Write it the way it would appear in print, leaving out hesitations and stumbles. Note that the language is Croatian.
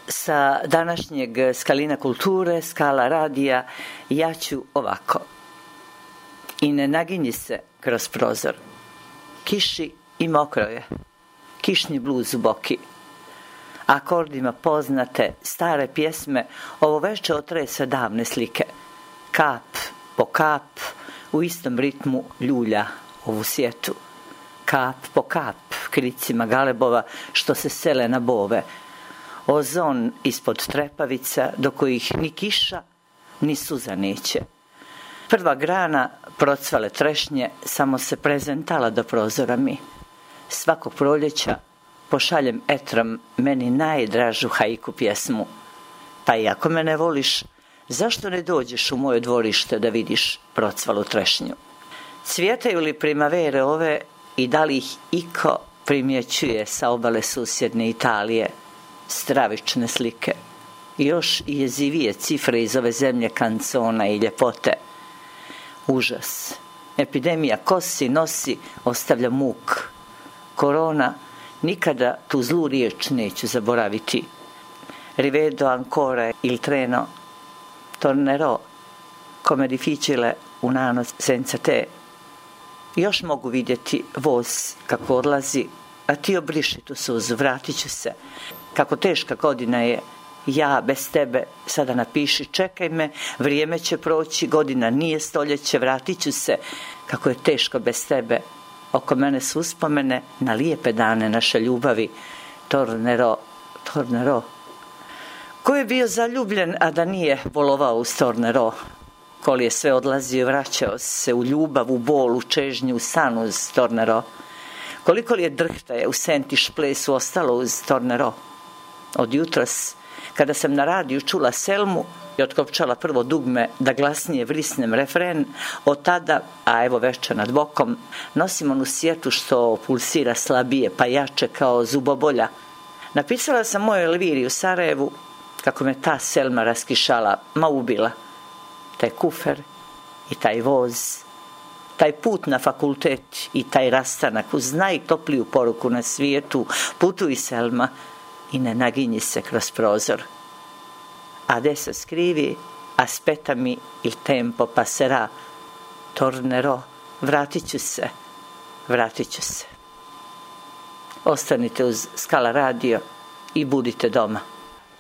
sa današnjeg Skalina kulture, Skala radija, ja ću ovako. I ne naginji se kroz prozor. Kiši i mokro je. Kišni bluz u boki. Akordima poznate stare pjesme ovo veče otrese davne slike. Kap po kap u istom ritmu ljulja ovu sjetu. Kap po kap kricima galebova što se sele na bove. Ozon ispod trepavica do kojih ni kiša ni suza neće. Prva grana procvale trešnje samo se prezentala do prozora mi. Svakog proljeća pošaljem etrom meni najdražu haiku pjesmu. Pa i ako me ne voliš, zašto ne dođeš u moje dvorište da vidiš procvalu trešnju? Cvjetaju li primavere ove i da li ih iko primjećuje sa obale susjedne Italije? Stravične slike. I još jezivije cifre iz ove zemlje kancona i ljepote. Užas. Epidemija kosi, nosi, ostavlja muk. Korona, nikada tu zlu riječ neću zaboraviti. Rivedo ancora il treno, tornerò, come difficile un anno senza te. Još mogu vidjeti voz kako odlazi, a ti obriši tu suzu, vratit ću se. Kako teška godina je, ja bez tebe, sada napiši, čekaj me, vrijeme će proći, godina nije stoljeće, vratit ću se. Kako je teško bez tebe, oko mene su uspomene na lijepe dane naše ljubavi. Tornerò, tornerò. Ko je bio zaljubljen, a da nije volovao uz tornerò? Koli je sve odlazio i vraćao se u ljubav, u bol, u čežnju, u san uz tornerò? Koliko li je drhtaje u sentiš plesu ostalo uz tornerò? Od jutros, kada sam na radiju čula Selmu i otkopčala prvo dugme da glasnije vrisnem refren, od tada, a evo večer nad bokom, nosim onu sjetu što pulsira slabije pa jače kao zubobolja. Napisala sam mojoj Elviri u Sarajevu kako me ta Selma raskišala, ma ubila. Taj kufer i taj voz, taj put na fakultet i taj rastanak uz najtopliju poruku na svijetu, putuj Selma i ne naginji se kroz prozor. Adesso scrivi, aspettami il tempo passerà, tornerò, vratit ću se, vratit ću se. Ostanite uz Skala radio i budite doma.